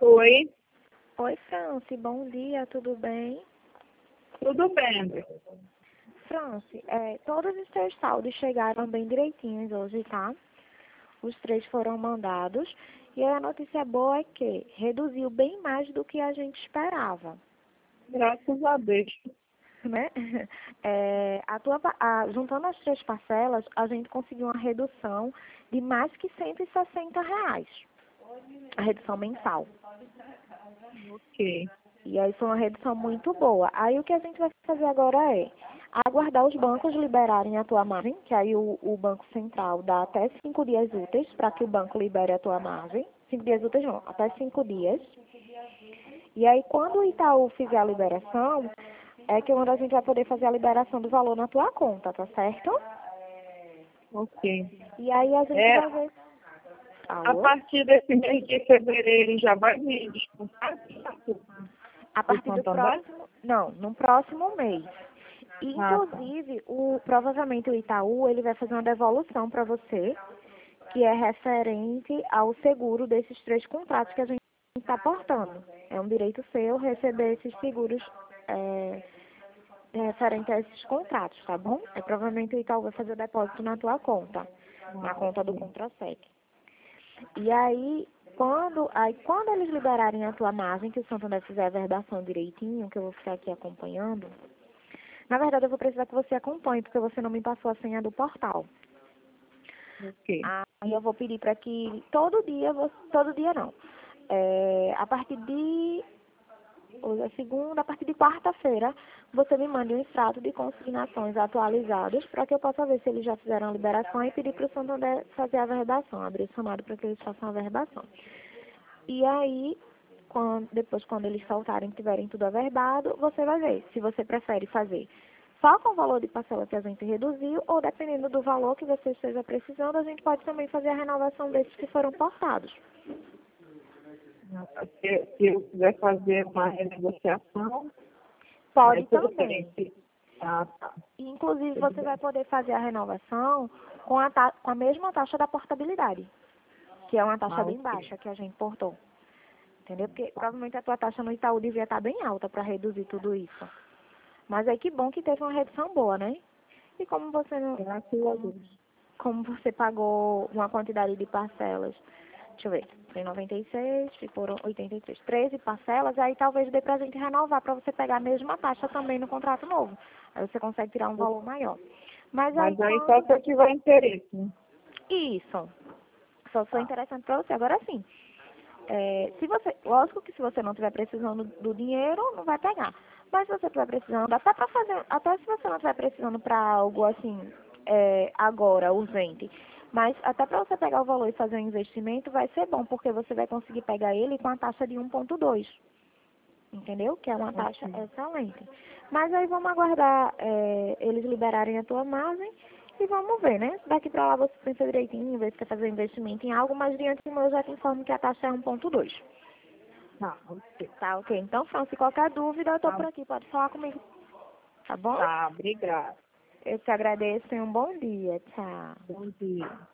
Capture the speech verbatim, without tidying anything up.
Oi, Oi, Franci, bom dia, tudo bem? tudo bem? Franci, é, todos os seus saldos chegaram bem direitinhos hoje, tá? Os três foram mandados. E a notícia boa é que reduziu bem mais do que a gente esperava, Graças a Deus. né? É, a tua, pa- a- juntando as três parcelas, a gente conseguiu uma redução de mais que cento e sessenta reais, a redução mensal. Ok, E aí foi uma redução muito boa. Aí o que a gente vai fazer agora é aguardar os bancos liberarem a tua margem, que aí o, o Banco Central dá até cinco dias úteis para que o banco libere a tua margem. Cinco dias úteis não, até cinco dias. E aí quando o Itaú fizer a liberação, é que a gente vai poder fazer a liberação do valor na tua conta, tá certo? ok. E aí a gente É, vai ver. a Alô? partir desse mês de fevereiro já vai me descontar A o partir do Santander? próximo. Não, no próximo mês. E, Ah, tá. inclusive, o, provavelmente o Itaú ele vai fazer uma devolução para você, que é referente ao seguro desses três contratos que a gente está portando. É um direito seu receber esses seguros é, referente a esses contratos, tá bom? É, provavelmente o Itaú vai fazer o depósito na tua conta, na Ah, conta do ok. Contrasec. E aí, quando, aí, quando eles liberarem a tua margem, que o Santander fizer a verbação direitinho, que eu vou ficar aqui acompanhando, na verdade, eu vou precisar que você acompanhe, porque você não me passou a senha do portal. Ok. Aí eu vou pedir para que todo dia, você, todo dia não, é, a partir de, hoje é segunda, a partir de quarta-feira, você me mande um extrato de consignações atualizados para que eu possa ver se eles já fizeram a liberação e pedir para o Santander fazer a verbação, abrir o chamado para que eles façam a verbação. E aí, quando, depois quando eles soltarem, tiverem tudo averbado, você vai ver se você prefere fazer só com o valor de parcela que a gente reduziu, ou dependendo do valor que você esteja precisando, a gente pode também fazer a renovação desses que foram portados. Ah, Se, se eu quiser fazer uma renegociação, é Pode tudo também. bem. Ah, tá. Inclusive, Tudo você vai bem. poder fazer a renovação com a, ta- com a mesma taxa da portabilidade, que é uma taxa Ah, bem ok. baixa que a gente portou. Entendeu? Porque provavelmente a tua taxa no Itaú devia estar bem alta para reduzir tudo isso. Mas aí que bom que teve uma redução boa, né? E como você não, Graças a como, Deus. como você pagou uma quantidade de parcelas, deixa eu ver, foi noventa e seis, foram oitenta e três, treze parcelas, aí talvez dê pra gente renovar para você pegar a mesma taxa também no contrato novo. Aí você consegue tirar um valor maior. Mas aí Mas aí só quando... se eu tiver interesse, né? Isso, só foi Tá. interessante para você. Agora sim, é, se você, lógico que se você não estiver precisando do dinheiro, não vai pegar. Mas se você estiver precisando, até para fazer, até se você não estiver precisando para algo assim, é, agora, urgente, mas até para você pegar o valor e fazer um investimento, vai ser bom, porque você vai conseguir pegar ele com a taxa de um ponto dois, entendeu? Que é uma taxa Ok. excelente. Mas aí vamos aguardar é, eles liberarem a tua margem e vamos ver, né? Daqui para lá você pensa direitinho, ver se quer fazer investimento em algo, mas de antemão eu já te informo que a taxa é um ponto dois. Tá, ok. Tá, ok. Então, Fran, se qualquer dúvida, eu tô Tá, por aqui, pode falar comigo, tá bom? tá, obrigada. Eu te agradeço e um bom dia. Tchau. Bom dia.